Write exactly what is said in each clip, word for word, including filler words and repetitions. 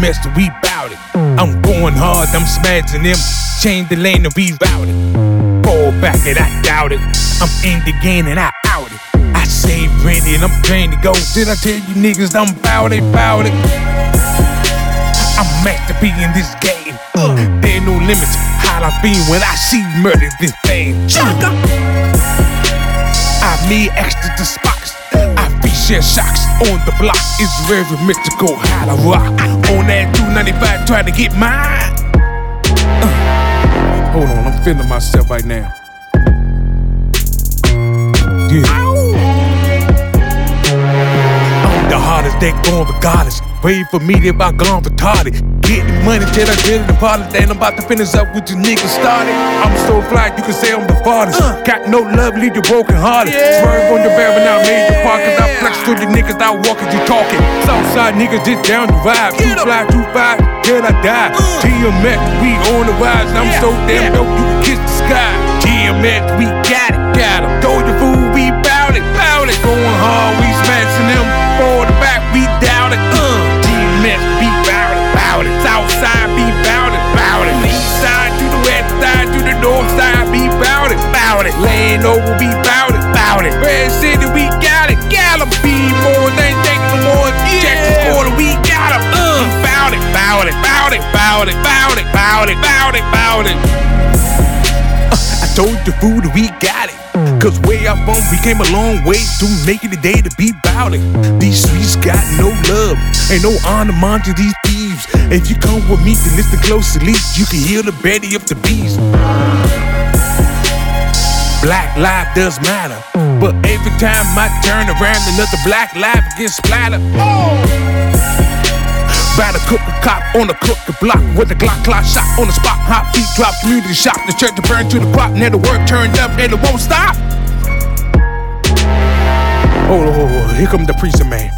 Manchester, we bout it. I'm going hard, I'm smashing them. Change the lane and reroute it. Fall back and I doubt it. I'm in the game and I out it. I say ready and I'm trained to go. Did I tell you niggas I'm bout it, bout it? I'm meant to be in this game. Uh, there ain't no limits. How I feel when I see murder this thing. Chaka. I made extra to spots. I feature shocks on the block. It's very mystical how to rock. On that two ninety-five, try to get mine. Uh, hold on, I'm feeling myself right now. Yeah. I'm the hardest deck going regardless. Pray for me, they about gone retarded. Getting money till I did the party. Then I'm about to finish up with your niggas started. I'm so fly, you can say I'm the farthest. Uh. Got no love, leave you broken hearted. Yeah. Swerve on your barrel, now made the park. Cause I flex to the niggas, I walk as you talking. Southside niggas just down the vibe. Too fly, too fly, till I die. Uh. T M X, we on the rise. I'm yeah. so damn yeah. dope, you can kiss the sky. T M X, we got it, got em. Told you fool, we bout it, bout it. Going hard, we smashing them. For the back, we doubt it. Uh. T M X, we bout it, bout it. Southside, be bout it, bout it. East side to the west side to the north side, be bout it, bout it. Laying over, be bout it, bout it. Red City, we got it, got em. Be more than take no more. Yeah. Texas quarter, we got em. Uh. Bout it, bout it, bout it, bout it, bout it, bout it, bout it, bout it. Uh, I told the food that we got it. Cause way up on, we came a long way to make it a day to be bout it. These streets got no love, ain't no honor mind to these thieves. If you come with me, then listen closely, you can hear the belly of the beast. Black life does matter, but every time I turn around, another black life gets splattered. Oh. Battle cook a cop on a crooked block with a Glock clock shot on the spot. Hot beat drop, community shop, the church to burn to the pot. Now the work turned up and it won't stop. Hold on, hold on, here come the preacher man.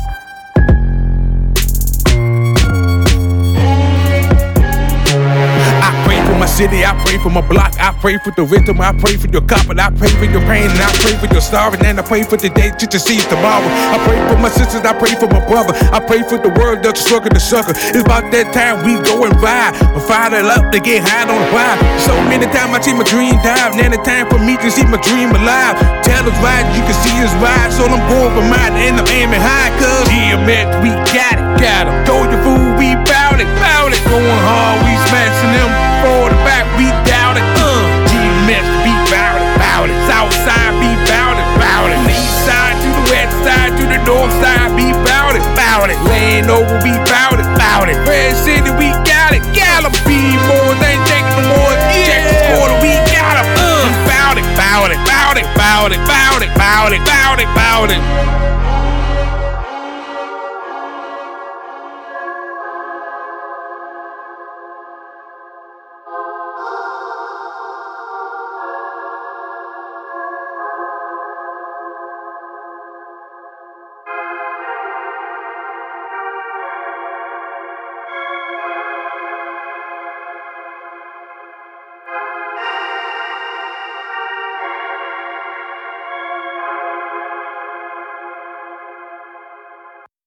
I pray for my city, I pray for my block, I pray for the victim, I pray for your cop, and I pray for your pain, and I pray for your sorrow, and I pray for the day just to see tomorrow. I pray for my sisters, I pray for my brother, I pray for the world that's struggling to sucker. It's about that time we go and ride, I fire it up to get high on the vibe. So many times I see my dream die, now the time for me to see my dream alive. Tell us right, you can see us ride, so I'm going for mine, and I'm aiming high, cause T M X, we got it, got em. Told you fool, we bout it, bout it. Going hard, we smashing them. For the back, we doubt it. Uh, T M X, be bout it, bout it. Southside, be bout it, bout it. East side to the west side to the north side, be bout it, bout it. Laying over, be bout it, bout it. Red City, we got it, got em. Be more than taking no more. Yeah. Texas quarter, we got em. Uh, bout it, bout it, bout it, bout it, bout it, bout it, bout it, bout it.